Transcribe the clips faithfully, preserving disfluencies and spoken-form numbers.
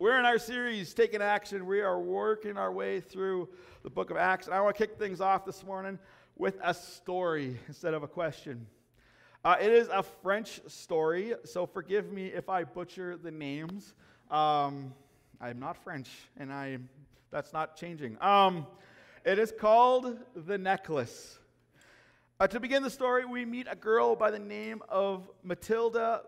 We're in our series, Taking Action. We are working our way through the book of Acts. And I want to kick things off this morning with a story instead of a question. Uh, it is a French story, so forgive me if I butcher the names. Um, I'm not French, and I that's not changing. Um, it is called The Necklace. Uh, to begin the story, we meet a girl by the name of Matilda.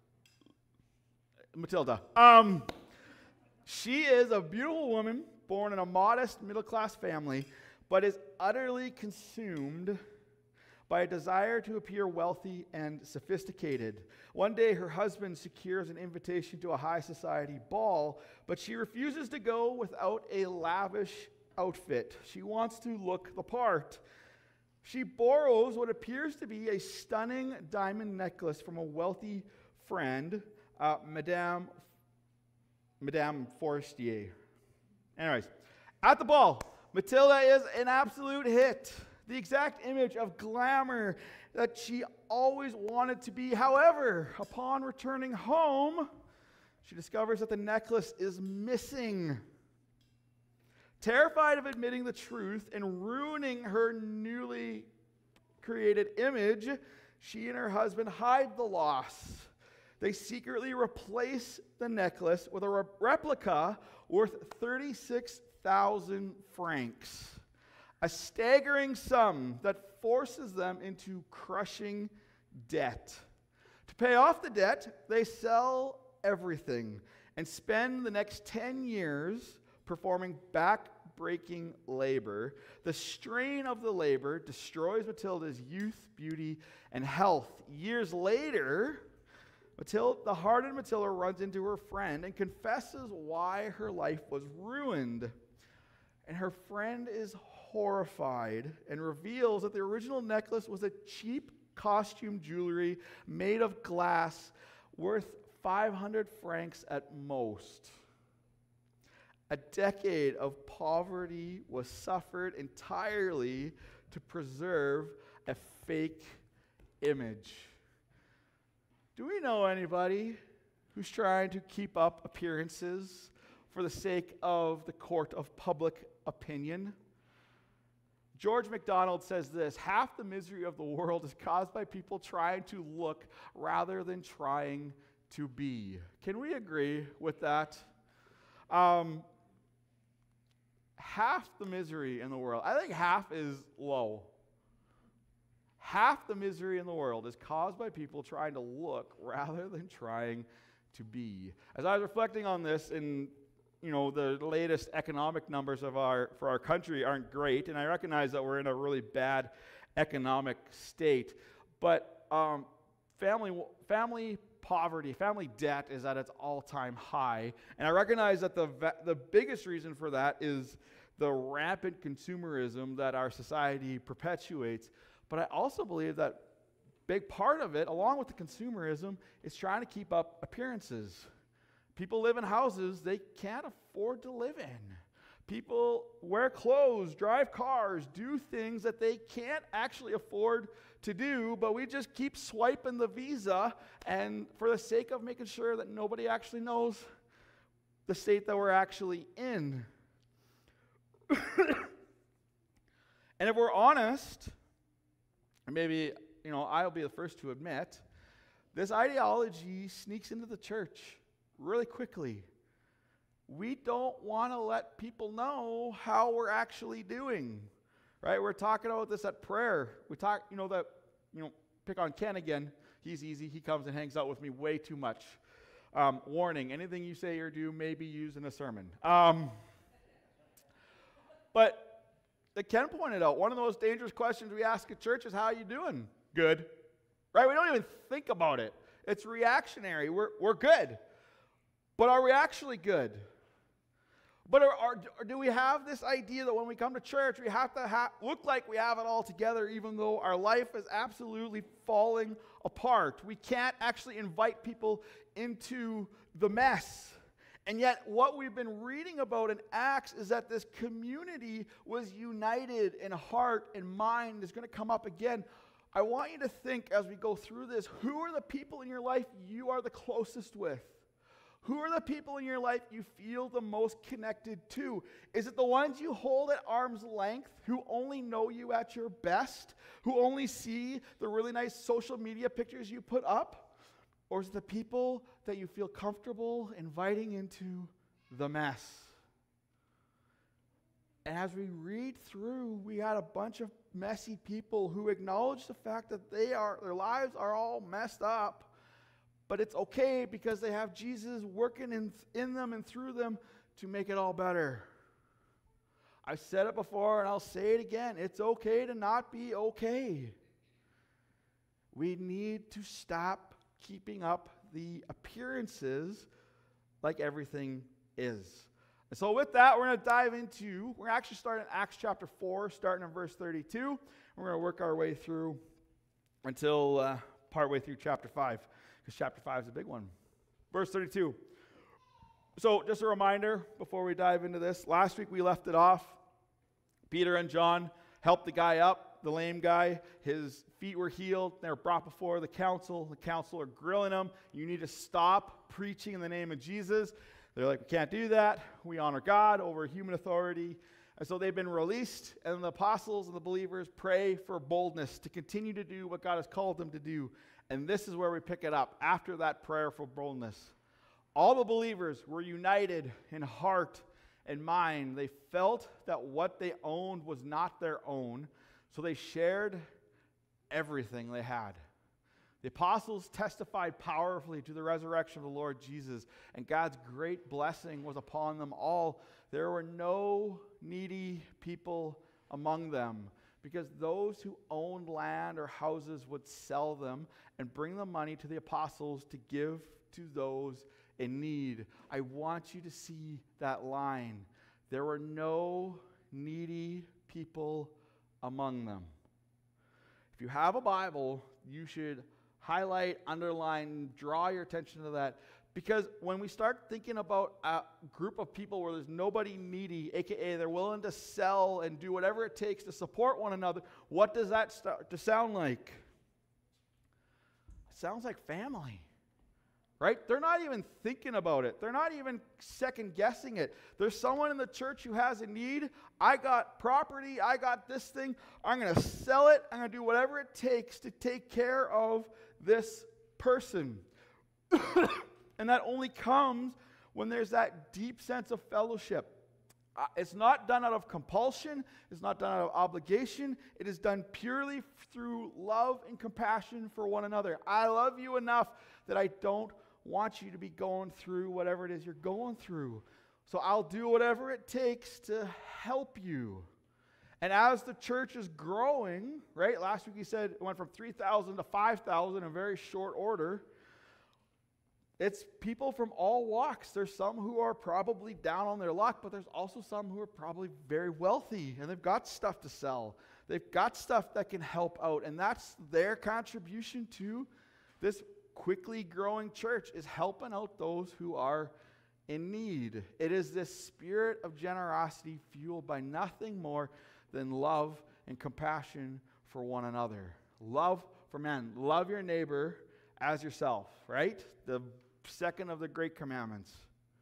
Matilda. Um... She is a beautiful woman born in a modest middle-class family, but is utterly consumed by a desire to appear wealthy and sophisticated. One day, her husband secures an invitation to a high society ball, but she refuses to go without a lavish outfit. She wants to look the part. She borrows what appears to be a stunning diamond necklace from a wealthy friend, uh, Madame Madame Forestier. Anyways, at the ball, Matilda is an absolute hit. The exact image of glamour that she always wanted to be. However, upon returning home, she discovers that the necklace is missing. Terrified of admitting the truth and ruining her newly created image, she and her husband hide the loss. They secretly replace the necklace with a re- replica worth thirty-six thousand francs, a staggering sum that forces them into crushing debt. To pay off the debt, they sell everything and spend the next ten years performing back-breaking labor. The strain of the labor destroys Matilda's youth, beauty, and health. Years later, Matilda, the hardened Matilda runs into her friend and confesses why her life was ruined. And her friend is horrified and reveals that the original necklace was a cheap costume jewelry made of glass worth five hundred francs at most. A decade of poverty was suffered entirely to preserve a fake image. Do we know anybody who's trying to keep up appearances for the sake of the court of public opinion? George MacDonald says this: half the misery of the world is caused by people trying to look rather than trying to be. Can we agree with that? Um, half the misery in the world, I think half is low. Half the misery in the world is caused by people trying to look rather than trying to be. As I was reflecting on this, and you know, the latest economic numbers of our for our country aren't great, and I recognize that we're in a really bad economic state. But um, family family poverty, family debt is at its all-time high, and I recognize that the va- the biggest reason for that is the rampant consumerism that our society perpetuates. But I also believe that a big part of it, along with the consumerism, is trying to keep up appearances. People live in houses they can't afford to live in. People wear clothes, drive cars, do things that they can't actually afford to do, but we just keep swiping the Visa, and for the sake of making sure that nobody actually knows the state that we're actually in. And if we're honest, maybe, you know, I'll be the first to admit, this ideology sneaks into the church really quickly. We don't want to let people know how we're actually doing, right? We're talking about this at prayer. We talk, you know, that, you know, pick on Ken again. He's easy. He comes and hangs out with me way too much. Um, warning, anything you say or do may be used in a sermon. Um, but that Ken pointed out, one of the most dangerous questions we ask at church is, how are you doing? Good. Right? We don't even think about it. It's reactionary. We're, we're good. But are we actually good? But are, are, or do we have this idea that when we come to church, we have to ha- look like we have it all together, even though our life is absolutely falling apart? We can't actually invite people into the mess. And yet, what we've been reading about in Acts is that this community was united in heart and mind. Is going to come up again. I want you to think as we go through this, who are the people in your life you are the closest with? Who are the people in your life you feel the most connected to? Is it the ones you hold at arm's length, who only know you at your best, who only see the really nice social media pictures you put up? Or is it the people that you feel comfortable inviting into the mess? And as we read through, we had a bunch of messy people who acknowledge the fact that they are, their lives are all messed up. But it's okay because they have Jesus working in, in them and through them to make it all better. I've said it before and I'll say it again. It's okay to not be okay. We need to stop keeping up the appearances like everything is. And so with that, we're going to dive into, we're actually starting in Acts chapter four, starting in verse thirty-two. We're going to work our way through until uh, partway through chapter five. Because chapter five is a big one. Verse thirty-two. So just a reminder before we dive into this. Last week we left it off. Peter and John helped the guy up, the lame guy. His feet were healed. They were brought before the council. The council are grilling him. You need to stop preaching in the name of Jesus. They're like, we can't do that. We honor God over human authority. And so they've been released, and the apostles and the believers pray for boldness to continue to do what God has called them to do. And this is where we pick it up after that prayer for boldness. All the believers were united in heart and mind. They felt that what they owned was not their own, so they shared everything they had. The apostles testified powerfully to the resurrection of the Lord Jesus, and God's great blessing was upon them all. There were no needy people among them, because those who owned land or houses would sell them and bring the money to the apostles to give to those in need. I want you to see that line. There were no needy people among them. If you have a Bible, you should highlight, underline, draw your attention to that. Because when we start thinking about a group of people where there's nobody needy, aka they're willing to sell and do whatever it takes to support one another, what does that start to sound like? It sounds like family, right? They're not even thinking about it. They're not even second guessing it. There's someone in the church who has a need. I got property. I got this thing. I'm going to sell it. I'm going to do whatever it takes to take care of this person. And that only comes when there's that deep sense of fellowship. Uh, it's not done out of compulsion. It's not done out of obligation. It is done purely f- through love and compassion for one another. I love you enough that I don't want you to be going through whatever it is you're going through. So I'll do whatever it takes to help you. And as the church is growing, right? Last week he said it went from three thousand to five thousand in very short order. It's people from all walks. There's some who are probably down on their luck, but there's also some who are probably very wealthy, and they've got stuff to sell. They've got stuff that can help out, and that's their contribution to this quickly growing church, is helping out those who are in need. It is this spirit of generosity fueled by nothing more than love and compassion for one another. Love for man. Love your neighbor as yourself, right? The second of the great commandments.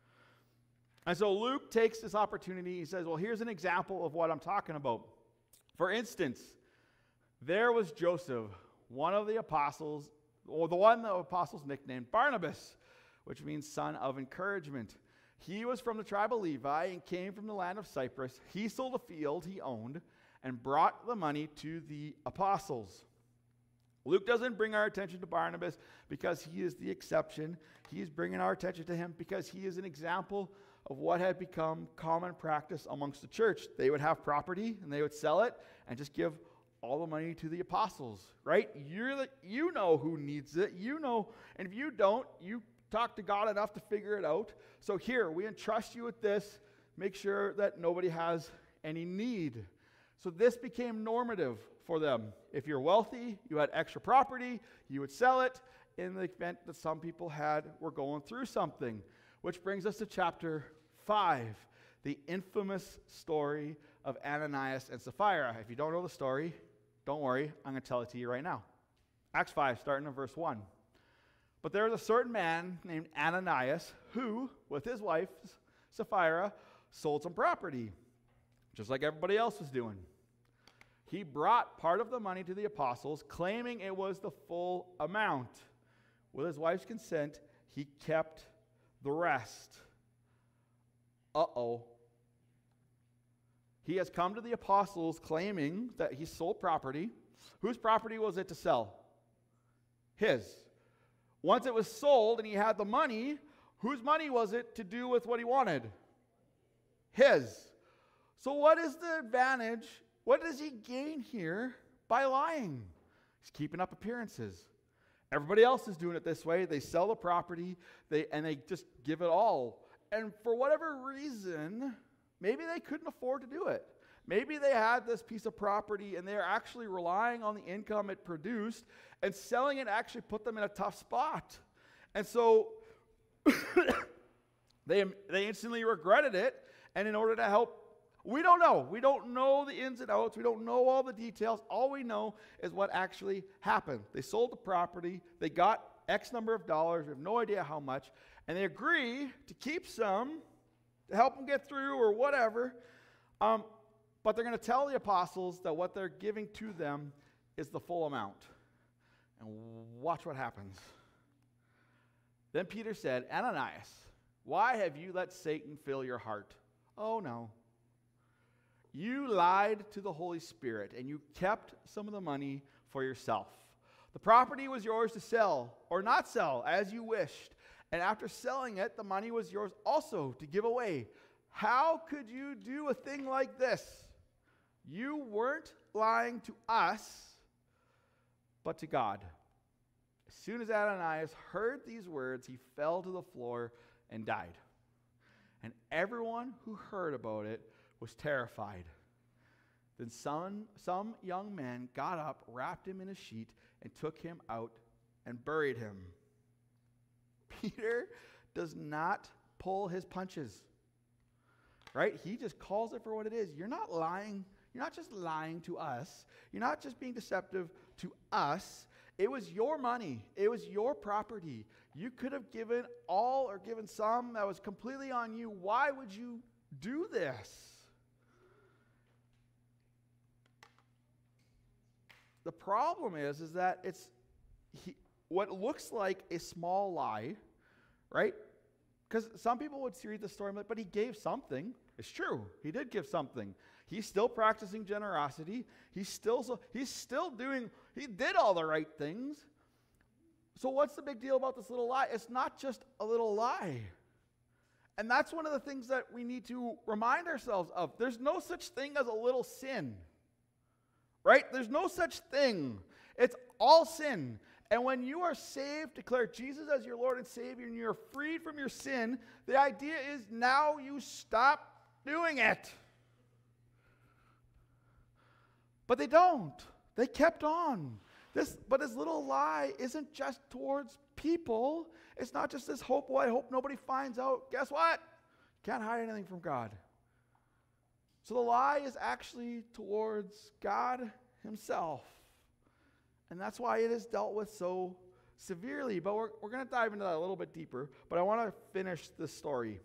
And so Luke takes this opportunity. He says, well, here's an example of what I'm talking about. For instance, there was Joseph, one of the apostles, or the one the apostles nicknamed Barnabas, which means son of encouragement. He was from the tribe of Levi and came from the land of Cyprus. He sold a field he owned and brought the money to the apostles. Luke doesn't bring our attention to Barnabas because he is the exception. He is bringing our attention to him because he is an example of what had become common practice amongst the church. They would have property and they would sell it and just give all the money to the apostles, right? You're the, you know who needs it. You know, and if you don't, you talk to God enough to figure it out. So here, we entrust you with this. Make sure that nobody has any need. So this became normative for them. If you're wealthy, you had extra property, you would sell it in the event that some people had were going through something. Which brings us to chapter five, the infamous story of Ananias and Sapphira. If you don't know the story, don't worry, I'm going to tell it to you right now. Acts five, starting in verse one. But there was a certain man named Ananias who, with his wife, Sapphira, sold some property, just like everybody else was doing. He brought part of the money to the apostles, claiming it was the full amount. With his wife's consent, he kept the rest. Uh-oh. He has come to the apostles claiming that he sold property. Whose property was it to sell? His. Once it was sold and he had the money, whose money was it to do with what he wanted? His. So what is the advantage? What does he gain here by lying? He's keeping up appearances. Everybody else is doing it this way. They sell the property, they and they just give it all. And for whatever reason, maybe they couldn't afford to do it. Maybe they had this piece of property and they're actually relying on the income it produced, and selling it actually put them in a tough spot. And so they, they instantly regretted it, and in order to help, we don't know. We don't know the ins and outs. We don't know all the details. All we know is what actually happened. They sold the property. They got X number of dollars. We have no idea how much. And they agree to keep some to help them get through or whatever. Um, but they're going to tell the apostles that what they're giving to them is the full amount. And watch what happens. Then Peter said, Ananias, why have you let Satan fill your heart? Oh, no. You lied to the Holy Spirit, and you kept some of the money for yourself. The property was yours to sell or not sell as you wished. And after selling it, the money was yours also to give away. How could you do a thing like this? You weren't lying to us, but to God. As soon as Ananias heard these words, he fell to the floor and died. And everyone who heard about it was terrified. Then some, some young men got up, wrapped him in a sheet, and took him out and buried him. Peter does not pull his punches, right? He just calls it for what it is. You're not lying. You're not just lying to us. You're not just being deceptive to us. It was your money. It was your property. You could have given all or given some. That was completely on you. Why would you do this? The problem is, is that it's he, what looks like a small lie, right? Because some people would read the story, but he gave something. It's true. He did give something. He's still practicing generosity. He's still he's still doing, he did all the right things. So what's the big deal about this little lie? It's not just a little lie. And that's one of the things that we need to remind ourselves of. There's no such thing as a little sin. Right? There's no such thing. It's all sin. And when you are saved, declare Jesus as your Lord and Savior, and you're freed from your sin, the idea is now you stop doing it. But they don't. They kept on. This, but this little lie isn't just towards people. It's not just this hope, well, I hope nobody finds out. Guess what? Can't hide anything from God. So the lie is actually towards God himself. And that's why it is dealt with so severely. But we're, we're going to dive into that a little bit deeper. But I want to finish this story.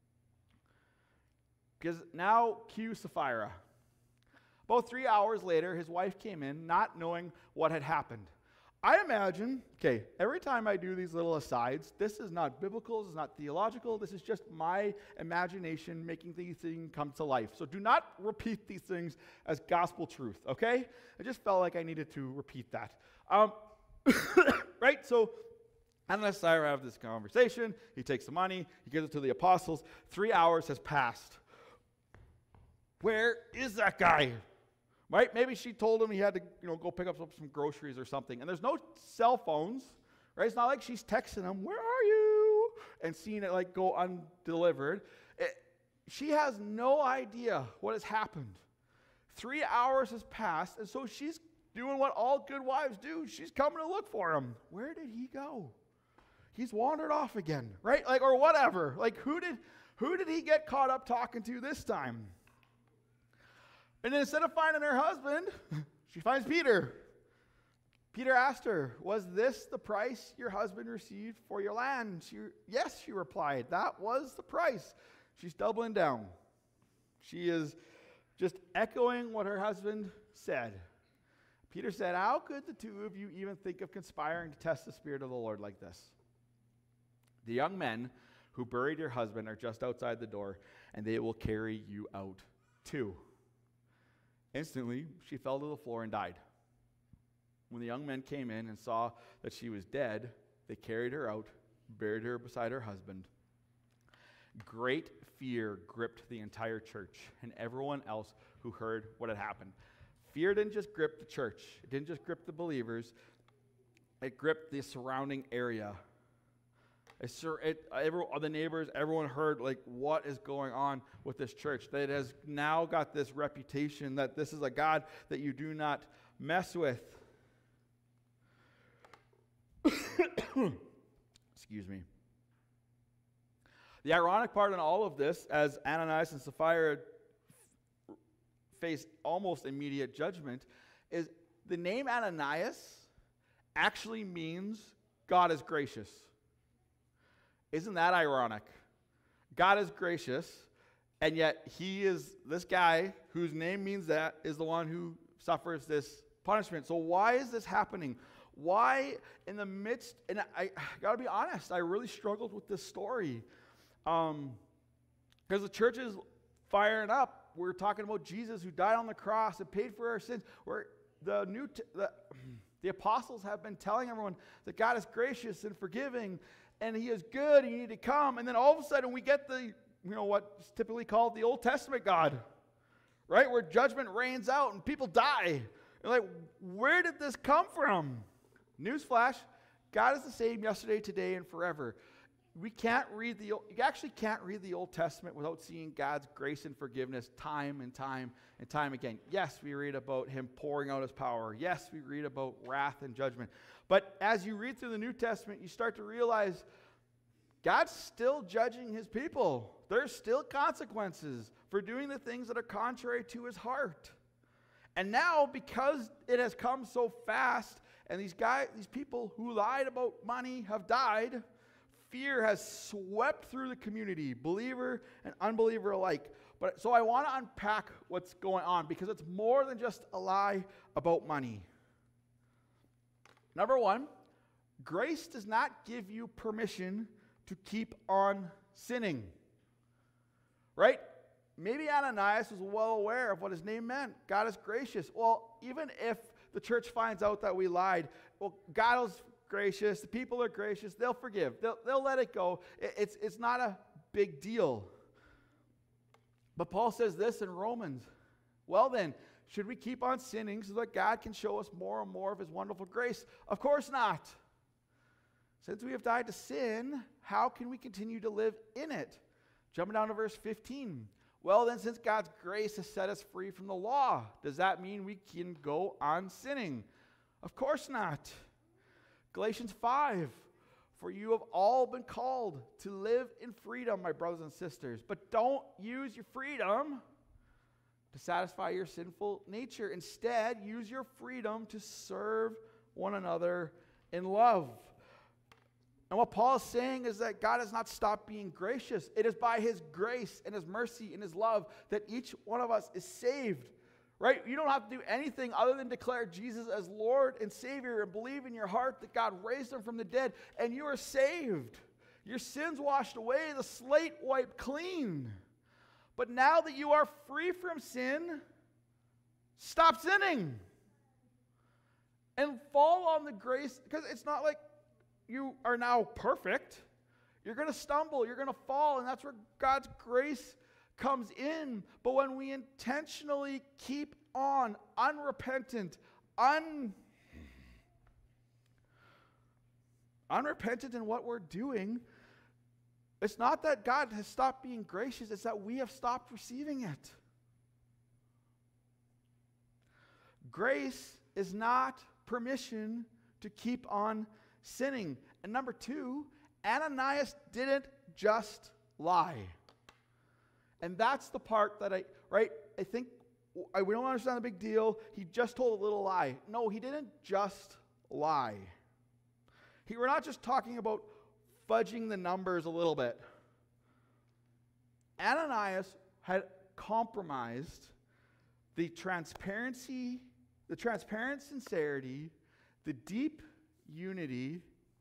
Because now, cue Sapphira. About three hours later, his wife came in, not knowing what had happened. I imagine, okay, every time I do these little asides, this is not biblical, this is not theological, this is just my imagination making these things come to life. So do not repeat these things as gospel truth, okay? I just felt like I needed to repeat that. Um, right, so Ananias and Sapphira have this conversation. He takes the money, he gives it to the apostles. Three hours has passed. Where is that guy? Right? Maybe she told him he had to, you know, go pick up some, some groceries or something. And there's no cell phones, right? It's not like she's texting him, where are you? And seeing it like go undelivered. It, she has no idea what has happened. Three hours has passed, and so she's doing what all good wives do. She's coming to look for him. Where did he go? He's wandered off again, right? Like, or whatever. Like, who did, who did he get caught up talking to this time? And then instead of finding her husband, she finds Peter. Peter asked her, was this the price your husband received for your land? She, yes, she replied, that was the price. She's doubling down. She is just echoing what her husband said. Peter said, how could the two of you even think of conspiring to test the Spirit of the Lord like this? The young men who buried your husband are just outside the door, and they will carry you out too. Instantly, she fell to the floor and died. When the young men came in and saw that she was dead, they carried her out, buried her beside her husband. Great fear gripped the entire church and everyone else who heard what had happened. Fear didn't just grip the church. It didn't just grip the believers. It gripped the surrounding area. It, it, every, the neighbors, everyone heard like what is going on with this church. That it has now got this reputation that this is a God that you do not mess with. Excuse me. The ironic part in all of this, as Ananias and Sapphira face almost immediate judgment, is the name Ananias actually means God is gracious. Isn't that ironic? God is gracious, and yet he is, this guy whose name means that, is the one who suffers this punishment. So why is this happening? Why in the midst, and I, I gotta be honest, I really struggled with this story. Um, because the church is firing up. We're talking about Jesus who died on the cross and paid for our sins. Where the new, t- the, the apostles have been telling everyone that God is gracious and forgiving, and he is good, and you need to come. And then all of a sudden we get the, you know, what's typically called the Old Testament God, right? Where judgment rains out and people die. And like, where did this come from? Newsflash, God is the same yesterday, today, and forever. We can't read the, you actually can't read the Old Testament without seeing God's grace and forgiveness time and time and time again. Yes, we read about him pouring out his power. Yes, we read about wrath and judgment. But as you read through the New Testament, you start to realize God's still judging his people. There's still consequences for doing the things that are contrary to his heart. And now, because it has come so fast, and these guys, these people who lied about money have died, fear has swept through the community, believer and unbeliever alike. But so I want to unpack what's going on, because it's more than just a lie about money. Number one, grace does not give you permission to keep on sinning. Right? Maybe Ananias was well aware of what his name meant. God is gracious. Well, even if the church finds out that we lied, well, God is gracious. The people are gracious. They'll forgive. They'll, they'll let it go. It, it's, it's not a big deal. But Paul says this in Romans. Well then, should we keep on sinning so that God can show us more and more of his wonderful grace? Of course not. Since we have died to sin, how can we continue to live in it? Jumping down to verse fifteen. Well then, since God's grace has set us free from the law, does that mean we can go on sinning? Of course not. Galatians five. For you have all been called to live in freedom, my brothers and sisters. But don't use your freedom to satisfy your sinful nature. Instead, use your freedom to serve one another in love. And what Paul is saying is that God has not stopped being gracious. It is by his grace and his mercy and his love that each one of us is saved. Right? You don't have to do anything other than declare Jesus as Lord and Savior and believe in your heart that God raised him from the dead, and you are saved. Your sins washed away, the slate wiped clean. But now that you are free from sin, stop sinning and fall on the grace, because it's not like you are now perfect. You're going to stumble, you're going to fall, and that's where God's grace comes in. But when we intentionally keep on unrepentant, un, unrepentant in what we're doing, it's not that God has stopped being gracious, it's that we have stopped receiving it. Grace is not permission to keep on sinning. And number two, Ananias didn't just lie. And that's the part that I, right, I think I, we don't understand the big deal. He just told a little lie. No, he didn't just lie. He, we're not just talking about fudging the numbers a little bit. Ananias had compromised the transparency, the transparent sincerity, the deep unity,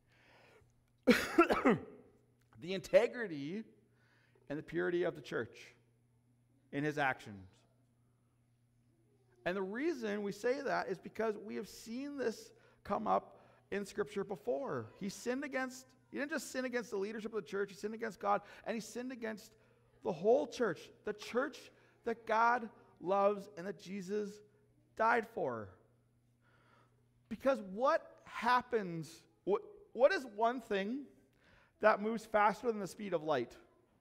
the integrity, and the purity of the church in his actions. And the reason we say that is because we have seen this come up in Scripture before. He sinned against, he didn't just sin against the leadership of the church, he sinned against God, and he sinned against the whole church, the church that God loves and that Jesus died for. Because what happens, what, what is one thing that moves faster than the speed of light?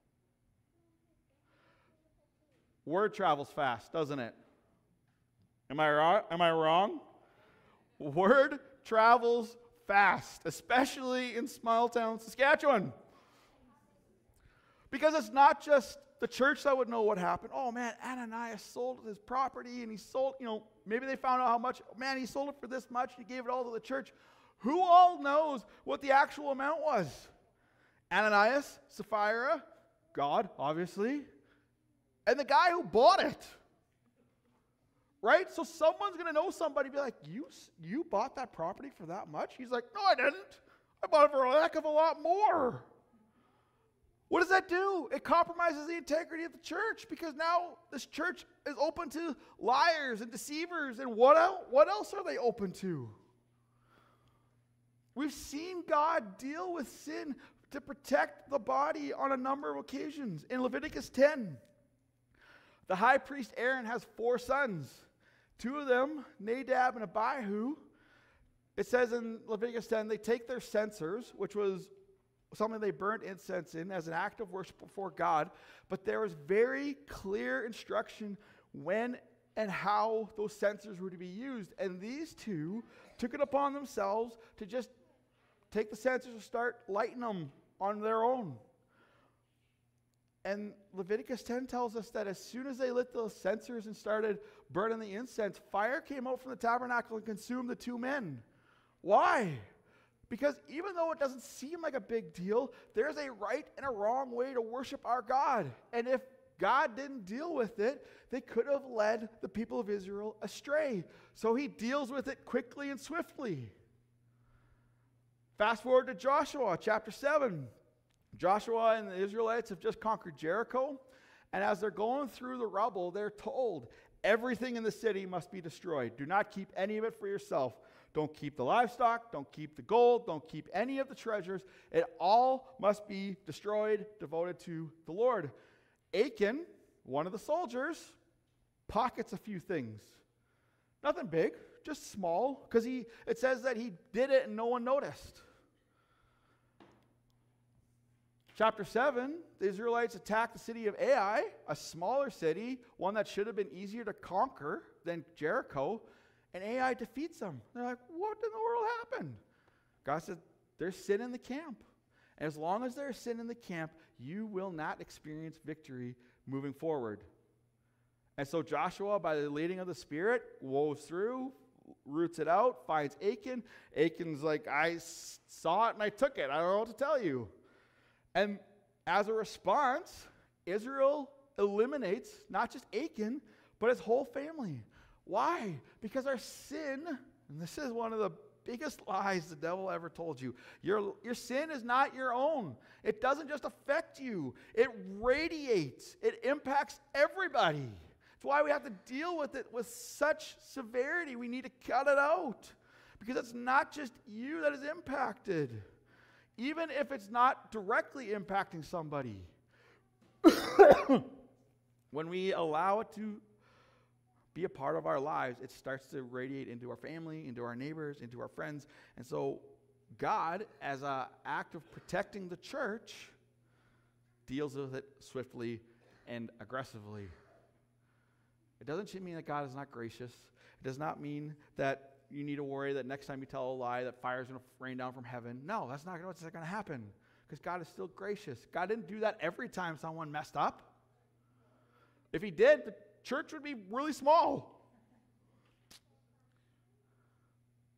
Word travels fast, doesn't it? Am I wrong? Am I wrong? Word travels fast, especially in small town Saskatchewan. Because it's not just the church that would know what happened. Oh man, Ananias sold his property and he sold, you know, maybe they found out how much. Man, he sold it for this much and he gave it all to the church. Who all knows what the actual amount was? Ananias, Sapphira, God, obviously, and the guy who bought it. Right? So someone's going to know somebody, be like, you, you bought that property for that much? He's like, no, I didn't. I bought it for a heck of a lot more. What does that do? It compromises the integrity of the church, because now this church is open to liars and deceivers. And what else, what else are they open to? We've seen God deal with sin to protect the body on a number of occasions. In Leviticus ten, the high priest Aaron has four sons. Two of them, Nadab and Abihu, it says in Leviticus ten, they take their censers, which was something they burnt incense in as an act of worship before God, but there was very clear instruction when and how those censers were to be used. And these two took it upon themselves to just take the censers and start lighting them on their own. And Leviticus ten tells us that as soon as they lit those censers and started burning the incense, fire came out from the tabernacle and consumed the two men. Why? Because even though it doesn't seem like a big deal, there's a right and a wrong way to worship our God. And if God didn't deal with it, they could have led the people of Israel astray. So he deals with it quickly and swiftly. Fast forward to Joshua chapter seven. Joshua and the Israelites have just conquered Jericho, and as they're going through the rubble, they're told, everything in the city must be destroyed. Do not keep any of it for yourself. Don't keep the livestock, don't keep the gold, don't keep any of the treasures. It all must be destroyed, devoted to the Lord. Achan, one of the soldiers, pockets a few things. Nothing big, just small, because he it says that he did it and no one noticed. Chapter seven, the Israelites attack the city of Ai, a smaller city, one that should have been easier to conquer than Jericho, and Ai defeats them. They're like, what in the world happened? God said, there's sin in the camp. And as long as there's sin in the camp, you will not experience victory moving forward. And so Joshua, by the leading of the Spirit, woes through, roots it out, finds Achan. Achan's like, I saw it and I took it. I don't know what to tell you. And as a response, Israel eliminates not just Achan, but his whole family. Why? Because our sin, and this is one of the biggest lies the devil ever told you, your, your sin is not your own. It doesn't just affect you. It radiates. It impacts everybody. That's why we have to deal with it with such severity. We need to cut it out. Because it's not just you that is impacted. Even if it's not directly impacting somebody. When we allow it to be a part of our lives, it starts to radiate into our family, into our neighbors, into our friends. And so God, as an act of protecting the church, deals with it swiftly and aggressively. It doesn't mean that God is not gracious. It does not mean that you need to worry that next time you tell a lie that fire is going to rain down from heaven. No, that's not what's going to happen, because God is still gracious. God didn't do that every time someone messed up. If he did, the church would be really small.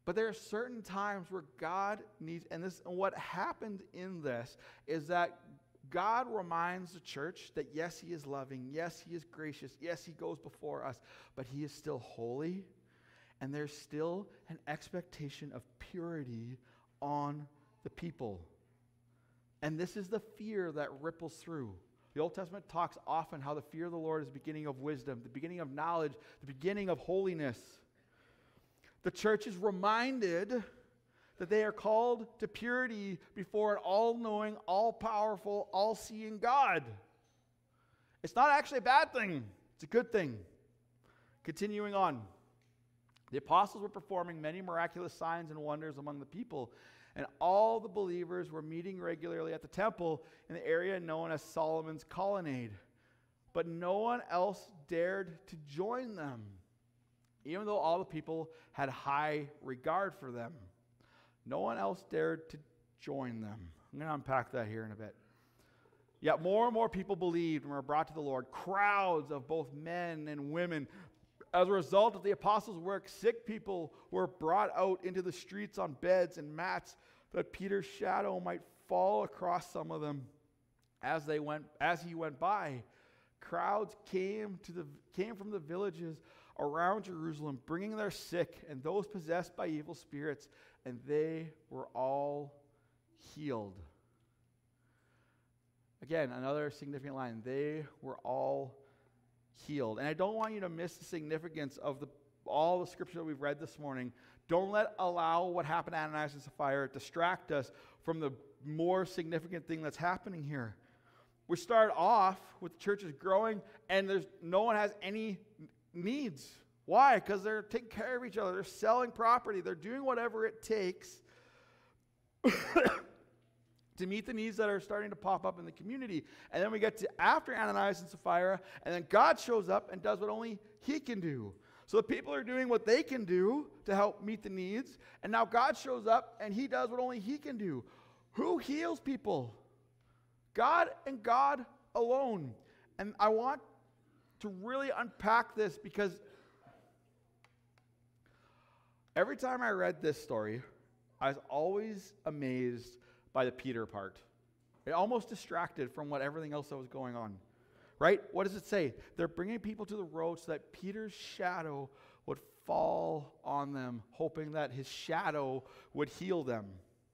But there are certain times where God needs, and this, and what happened in this is that God reminds the church that yes, he is loving, yes, he is gracious, yes, he goes before us, but he is still holy, and there's still an expectation of purity on the people. And this is the fear that ripples through. The Old Testament talks often how the fear of the Lord is the beginning of wisdom, the beginning of knowledge, the beginning of holiness. The church is reminded that they are called to purity before an all-knowing, all-powerful, all-seeing God. It's not actually a bad thing. It's a good thing. Continuing on. The apostles were performing many miraculous signs and wonders among the people, and all the believers were meeting regularly at the temple in the area known as Solomon's Colonnade. But no one else dared to join them, even though all the people had high regard for them. No one else dared to join them. I'm going to unpack that here in a bit. Yet more and more people believed and were brought to the Lord. Crowds of both men and women. As a result of the apostles' work, sick people were brought out into the streets on beds and mats that Peter's shadow might fall across some of them as they went as he went by. Crowds came to the came from the villages around Jerusalem, bringing their sick and those possessed by evil spirits, and they were all healed. Again, another significant line. They were all healed. And I don't want you to miss the significance of the all the scripture that we've read this morning. Don't let allow what happened to Ananias and Sapphira distract us from the more significant thing that's happening here. We start off with the churches growing, and there's no one has any needs. Why? Because they're taking care of each other. They're selling property. They're doing whatever it takes to meet the needs that are starting to pop up in the community. And then we get to after Ananias and Sapphira, and then God shows up and does what only he can do. So the people are doing what they can do to help meet the needs, and now God shows up and he does what only he can do. Who heals people? God and God alone. And I want to really unpack this, because every time I read this story, I was always amazed by the Peter part. It almost distracted from what everything else that was going on. Right? What does it say? They're bringing people to the road so that Peter's shadow would fall on them, hoping that his shadow would heal them.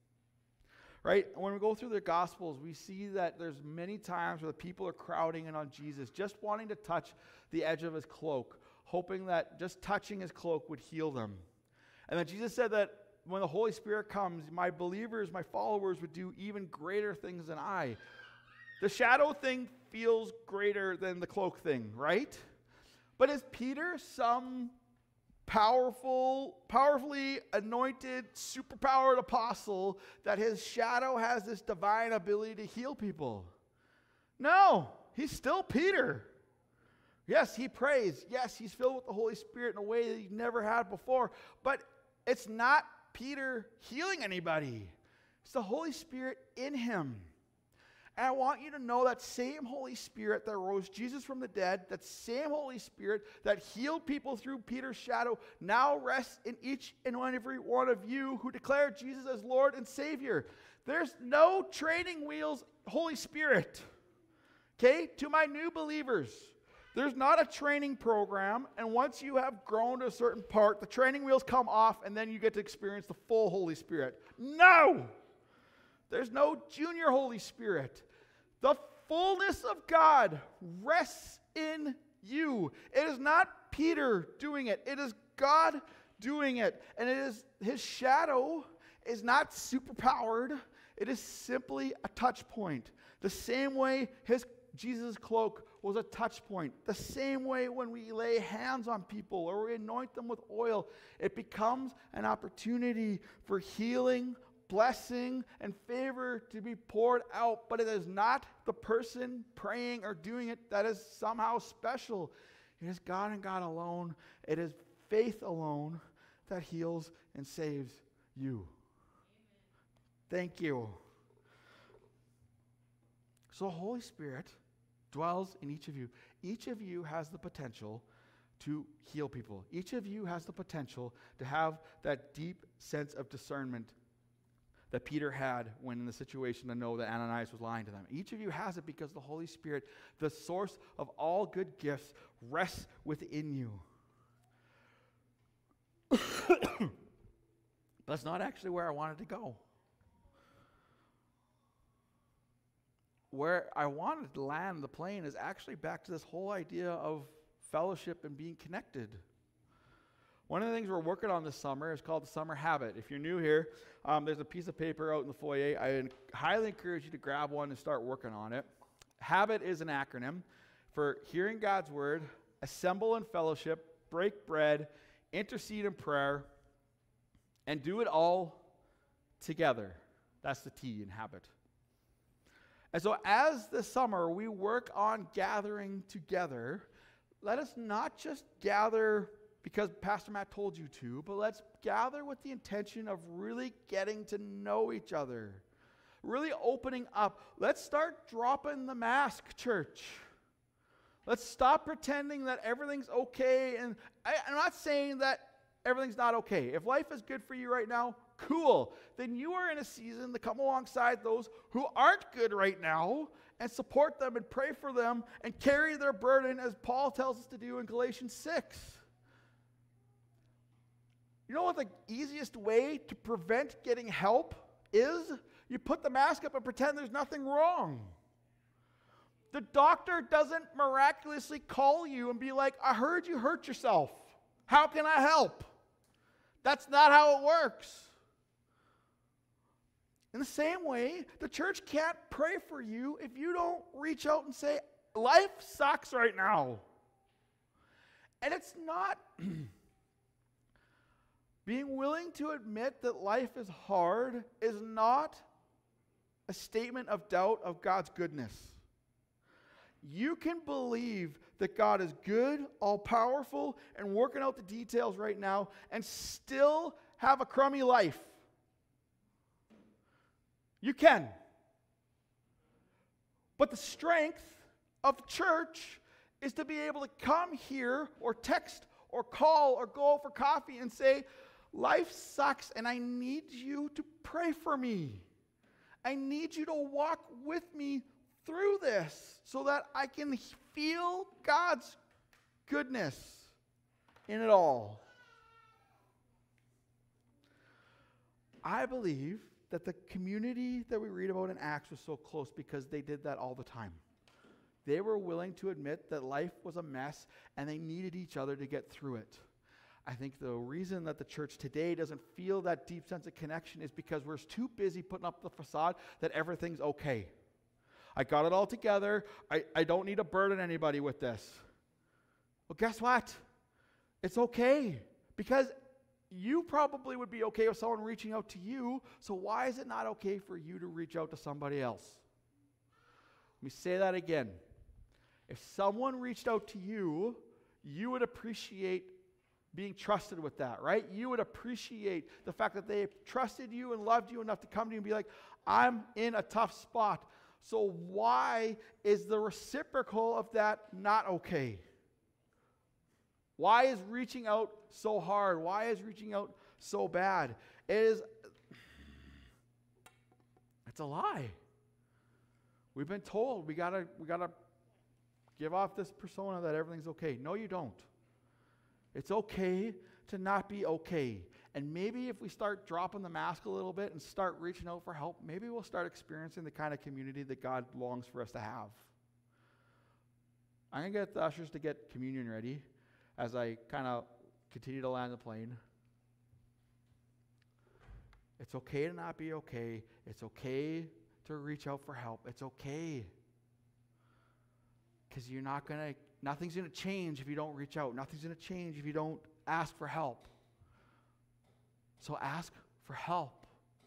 Right? When we go through the Gospels, we see that there's many times where the people are crowding in on Jesus, just wanting to touch the edge of his cloak, hoping that just touching his cloak would heal them. And then Jesus said that when the Holy Spirit comes, my believers, my followers would do even greater things than I. The shadow thing feels greater than the cloak thing, right? But is Peter some powerful, powerfully anointed, superpowered apostle that his shadow has this divine ability to heal people? No, he's still Peter. Yes, he prays. Yes, he's filled with the Holy Spirit in a way that he never had before. But it's not Peter healing anybody. It's the Holy Spirit in him. And I want you to know that same Holy Spirit that rose Jesus from the dead, that same Holy Spirit that healed people through Peter's shadow, now rests in each and every one of you who declare Jesus as Lord and Savior. There's no training wheels, Holy Spirit. Okay? To my new believers, there's not a training program, and once you have grown to a certain part, the training wheels come off, and then you get to experience the full Holy Spirit. No! There's no junior Holy Spirit. The fullness of God rests in you. It is not Peter doing it. It is God doing it. And it is his shadow is not superpowered. It is simply a touch point. The same way his Jesus' cloak was a touch point. The same way when we lay hands on people or we anoint them with oil, it becomes an opportunity for healing, blessing, and favor to be poured out. But it is not the person praying or doing it that is somehow special. It is God and God alone. It is faith alone that heals and saves you. Thank you. So the Holy Spirit dwells in each of you. Each of you has the potential to heal people. Each of you has the potential to have that deep sense of discernment that Peter had when in the situation to know that Ananias was lying to them. Each of you has it because the Holy Spirit, the source of all good gifts, rests within you. That's not actually where I wanted to go. Where I wanted to land the plane is actually back to this whole idea of fellowship and being connected. One of the things we're working on this summer is called the Summer Habit. If you're new here, um, there's a piece of paper out in the foyer. I highly encourage you to grab one and start working on it. HABIT is an acronym for hearing God's word, assemble in fellowship, break bread, intercede in prayer, and do it all together. That's the T in habit. And so as this summer we work on gathering together, let us not just gather because Pastor Matt told you to, but let's gather with the intention of really getting to know each other, really opening up. Let's start dropping the mask, church. Let's stop pretending that everything's okay. And I, I'm not saying that everything's not okay. If life is good for you right now, cool. Then you are in a season to come alongside those who aren't good right now and support them and pray for them and carry their burden as Paul tells us to do in Galatians six. You know what the easiest way to prevent getting help is? You put the mask up and pretend there's nothing wrong. The doctor doesn't miraculously call you and be like, I heard you hurt yourself. How can I help? That's not how it works. In the same way, the church can't pray for you if you don't reach out and say, life sucks right now. And it's not being willing to admit that life is hard is not a statement of doubt of God's goodness. You can believe that God is good, all-powerful, and working out the details right now and still have a crummy life. You can. But the strength of the church is to be able to come here or text or call or go for coffee and say, life sucks and I need you to pray for me. I need you to walk with me through this so that I can feel God's goodness in it all. I believe that the community that we read about in Acts was so close because they did that all the time. They were willing to admit that life was a mess and they needed each other to get through it. I think the reason that the church today doesn't feel that deep sense of connection is because we're too busy putting up the facade that everything's okay. I got it all together. I, I don't need to burden anybody with this. Well, guess what? It's okay. Because you probably would be okay with someone reaching out to you, so why is it not okay for you to reach out to somebody else? Let me say that again. If someone reached out to you, you would appreciate being trusted with that, right? You would appreciate the fact that they trusted you and loved you enough to come to you and be like, I'm in a tough spot. So why is the reciprocal of that not okay? Why is reaching out so hard? Why is reaching out so bad? It is, it's a lie. We've been told we gotta, we gotta give off this persona that everything's okay. No, you don't. It's okay to not be okay. And maybe if we start dropping the mask a little bit and start reaching out for help, maybe we'll start experiencing the kind of community that God longs for us to have. I'm going to get the ushers to get communion ready as I kind of continue to land the plane. It's okay to not be okay. It's okay to reach out for help. It's okay. Because you're not going to, nothing's going to change if you don't reach out. Nothing's going to change if you don't ask for help. So ask for help.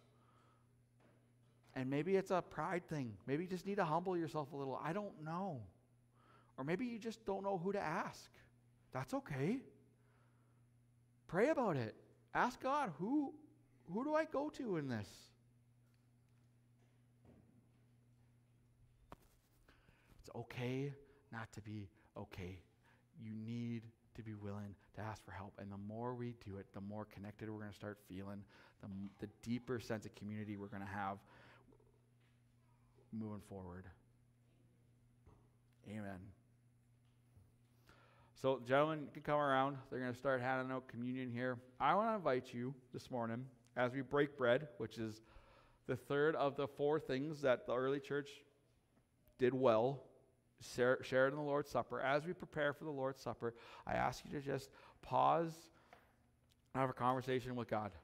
And maybe it's a pride thing. Maybe you just need to humble yourself a little. I don't know. Or maybe you just don't know who to ask. That's okay. Pray about it. Ask God, who, who do I go to in this? It's okay not to be okay. You need to be willing to ask for help. And the more we do it, the more connected we're going to start feeling, the, the deeper sense of community we're going to have moving forward. Amen. So, gentlemen, you can come around. They're going to start handing out communion here. I want to invite you this morning as we break bread, which is the third of the four things that the early church did well, share, share it in the Lord's Supper. As we prepare for the Lord's Supper, I ask you to just pause and have a conversation with God.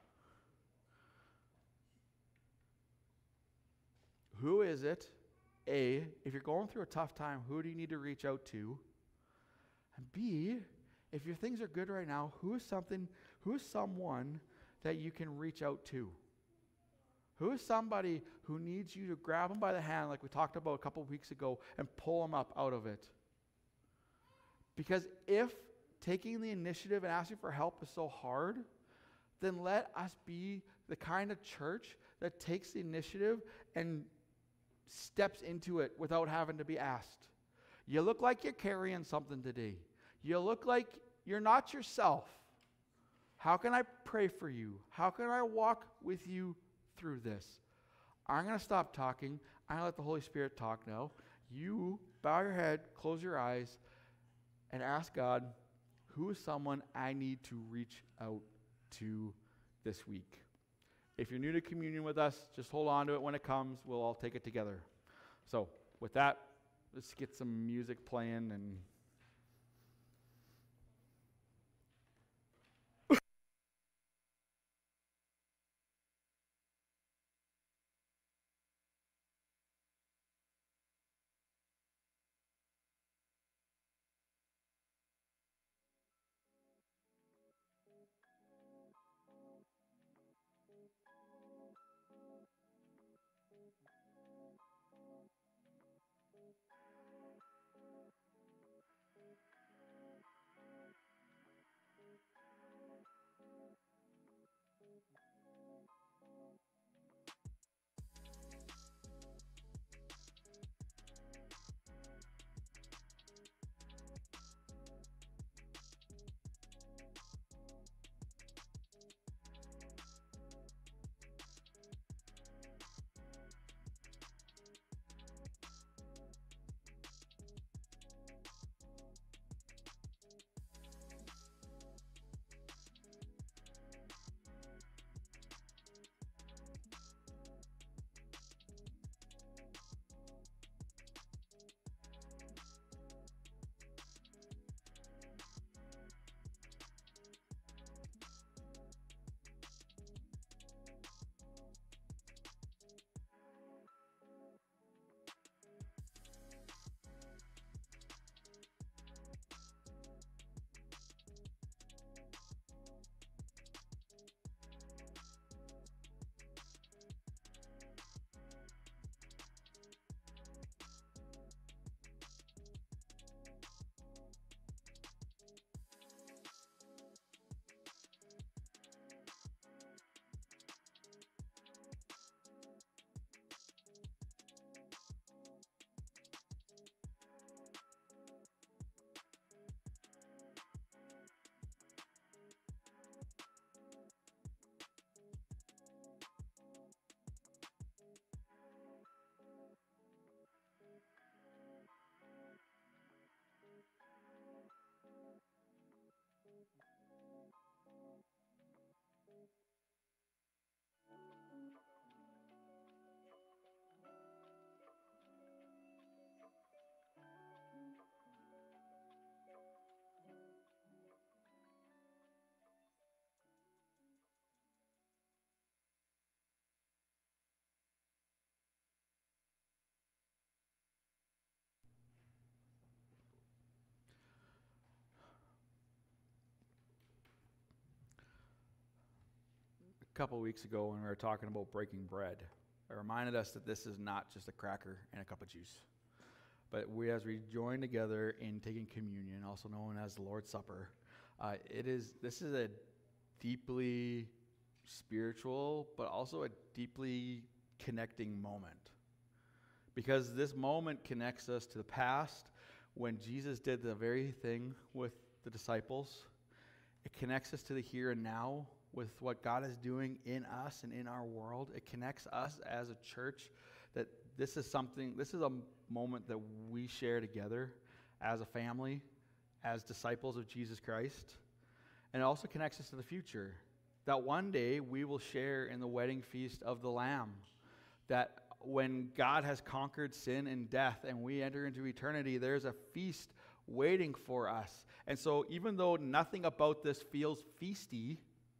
Who is it? A, if you're going through a tough time, who do you need to reach out to? And B, if your things are good right now, who is something, who is someone that you can reach out to? Who is somebody who needs you to grab them by the hand, like we talked about a couple of weeks ago, and pull them up out of it? Because if taking the initiative and asking for help is so hard, then let us be the kind of church that takes the initiative and steps into it without having to be asked. You look like you're carrying something today. You look like you're not yourself. How can I pray for you? How can I walk with you through this? I'm going to stop talking. I'm going to let the Holy Spirit talk now. You bow your head, close your eyes, and ask God, who is someone I need to reach out to this week? If you're new to communion with us, just hold on to it when it comes. We'll all take it together. So with that, let's get some music playing and a couple of weeks ago when we were talking about breaking bread, it reminded us that this is not just a cracker and a cup of juice. But we, as we join together in taking communion, also known as the Lord's Supper, uh, it is this is a deeply spiritual, but also a deeply connecting moment. Because this moment connects us to the past when Jesus did the very thing with the disciples. It connects us to the here and now with what God is doing in us and in our world. It connects us as a church that this is something, this is a moment that we share together as a family, as disciples of Jesus Christ. And it also connects us to the future, that one day we will share in the wedding feast of the Lamb, that when God has conquered sin and death and we enter into eternity, there's a feast waiting for us. And so even though nothing about this feels feasty,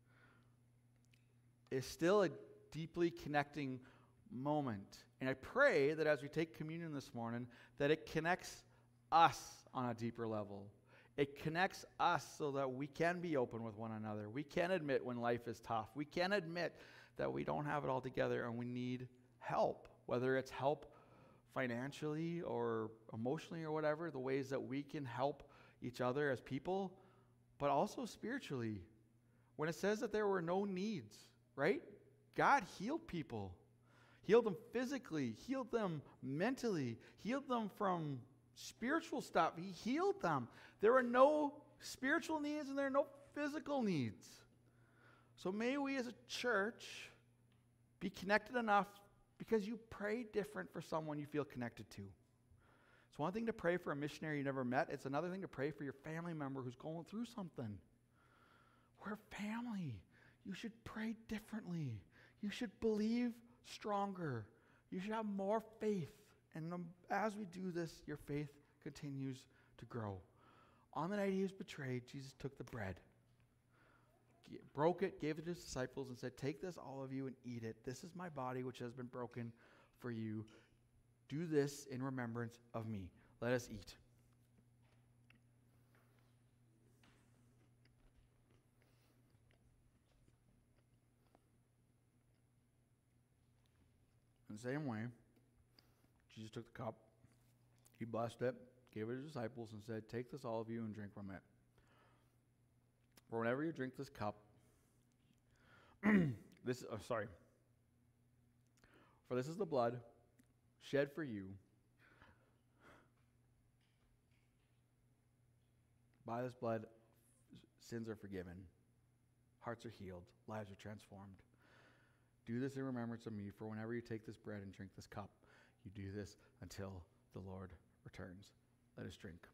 it's still a deeply connecting moment. And I pray that as we take communion this morning, that it connects us on a deeper level. It connects us so that we can be open with one another. We can admit when life is tough. We can admit that we don't have it all together and we need help, whether it's help financially or emotionally or whatever, the ways that we can help each other as people, but also spiritually. When it says that there were no needs, right? God healed people. Healed them physically, healed them mentally, healed them from spiritual stuff. He healed them. There are no spiritual needs and there are no physical needs. So may we as a church be connected enough because you pray different for someone you feel connected to. It's one thing to pray for a missionary you never met. It's another thing to pray for your family member who's going through something. We're family. You should pray differently. You should believe stronger. You should have more faith. And um, as we do this, your faith continues to grow. On the night he was betrayed, Jesus took the bread, g- broke it, gave it to his disciples, and said, "Take this, all of you, and eat it. This is my body, which has been broken for you. Do this in remembrance of me." Let us eat. In the same way, Jesus took the cup, he blessed it, gave it to his disciples, and said, "Take this, all of you, and drink from it. For whenever you drink this cup, this, oh, sorry, for this is the blood shed for you. By this blood, sins are forgiven, hearts are healed, lives are transformed. Do this in remembrance of me, for whenever you take this bread and drink this cup, you do this until the Lord returns." Let us drink.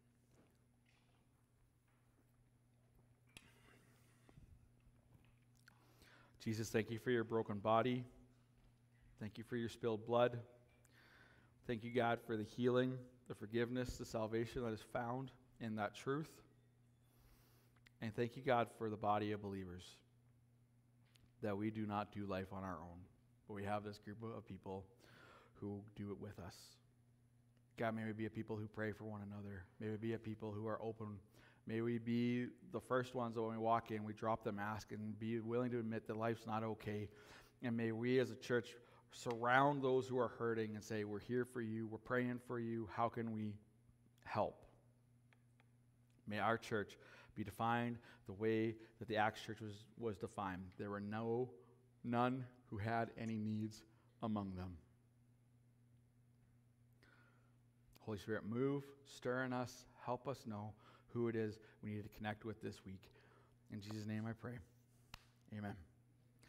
Jesus, thank you for your broken body. Thank you for your spilled blood. Thank you, God, for the healing, the forgiveness, the salvation that is found in that truth. And thank you, God, for the body of believers, that we do not do life on our own, but we have this group of people who do it with us. God, may we be a people who pray for one another. May we be a people who are open. May we be the first ones that when we walk in, we drop the mask and be willing to admit that life's not okay. And may we as a church surround those who are hurting and say, "We're here for you. We're praying for you. How can we help?" May our church be defined the way that the Acts church was, was defined. There were no, none who had any needs among them. Holy Spirit, move, stir in us, help us know who it is we need to connect with this week. In Jesus' name I pray. Amen.